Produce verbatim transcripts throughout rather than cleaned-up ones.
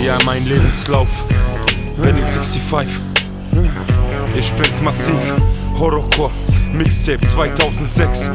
Ja, mein Lebenslauf, Wedding fünfundsechzig. Ich bin's massiv, Horrorcore, Mixtape zweitausendsechs.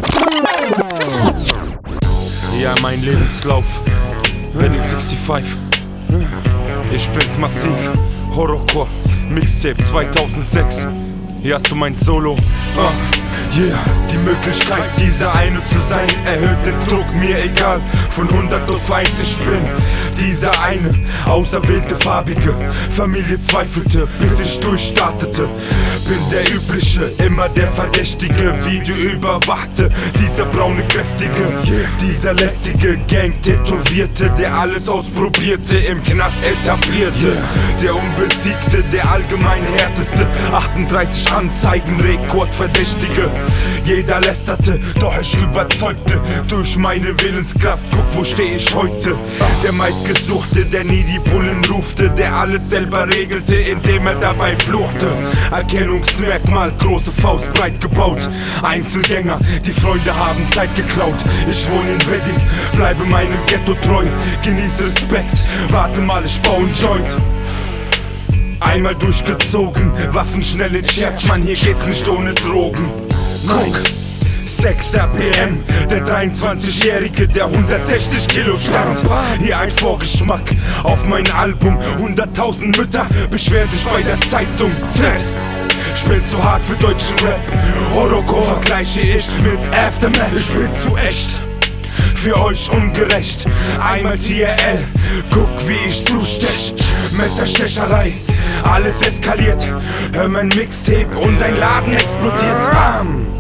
Ja, mein Lebenslauf, Wedding fünfundsechzig. Ich bin's massiv, Horrorcore, Mixtape zweitausendsechs. Hier hast du mein Solo. Uh, yeah, die Möglichkeit, dieser eine zu sein, erhöht den Druck, mir egal. Von hundert auf eins, ich bin dieser eine, auserwählte Farbige. Familie zweifelte, bis ich durchstartete. Bin der Übliche, immer der Verdächtige, Video überwachte. Dieser braune Kräftige, yeah. Dieser lästige Gang-Tätowierte, der alles ausprobierte, im Knast etablierte, yeah. Der Unbesiegte, der allgemein härteste, achtunddreißig Anzeigen, Rekordverdächtige. Jeder lästerte, doch ich überzeugte durch meine Willenskraft. Guck, wo steh ich heute? Der meistgesuchte, der nie die Bullen rufte, der alles selber regelte, indem er dabei fluchte. Erkennungsmerkmal, große Faust, breit gebaut. Einzelgänger, die Freunde haben Zeit geklaut. Ich wohne in Wedding, bleibe meinem Ghetto treu. Genieße Respekt, warte mal, ich bau ein Joint. Einmal durchgezogen, Waffen schnell entschärft, Mann, hier geht's nicht ohne Drogen. Guck, sechs R P M, der dreiundzwanzigjährige, der hundertsechzig Kilo stand. Hier ein Vorgeschmack auf mein Album, hunderttausend Mütter beschweren sich bei der Zeitung. Z, ich bin zu hart für deutschen Rap, Horrorcore vergleiche ich mit Aftermath. Ich bin zu echt, für euch ungerecht. Einmal T R L, guck wie ich zustech. Messerstecherei, alles eskaliert. Hör mein Mixtape und dein Laden explodiert. Bam!